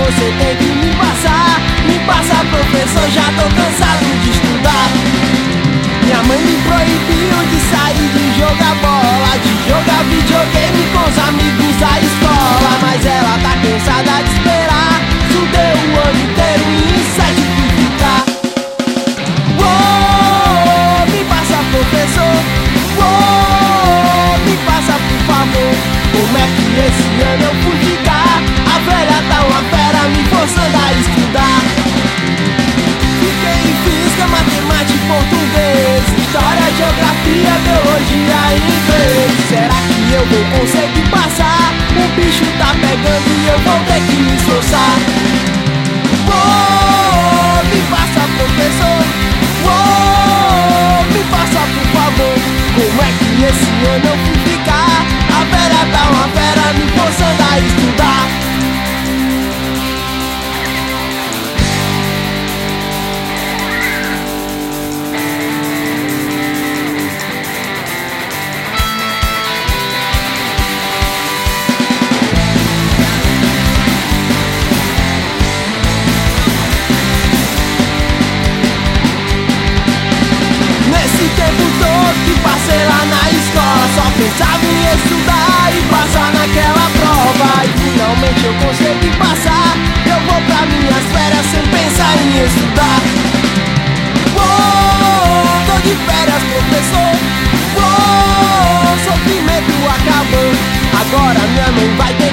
você tem que me passar. Me passa, professor, já tô cansado de estudar. Minha mãe me proibiu de sair, de jogar bola, de jogar videogame com os amigos da escola. Mas ela tá cansada de esperar. Estudei o ano inteiro e em 7 fui ficar. Oh, me passa, professor. Oh, me passa, por favor. Como é que esse ano eu fui ficar? A velha tá uma fera me forçando a estudar. Fiquei em física, matemática e português, história, geografia, biologia e inglês. Será que eu vou conseguir passar? O bicho tá pegando e eu vou ter que me esforçar. Oh, me passa, professor. Oh, me passa, por favor. Como é que esse ano eu fui ficar? A velha tá uma fera me forçando a estudar. Nesse tempo todo que passei lá na escola, só pensava em estudar e passar naquela prova. E finalmente eu consegui passar. Eu vou pra minhas férias sem pensar em estudar. Oh, tô de férias, professor. Oh, sofrimento acabou. Agora minha mãe vai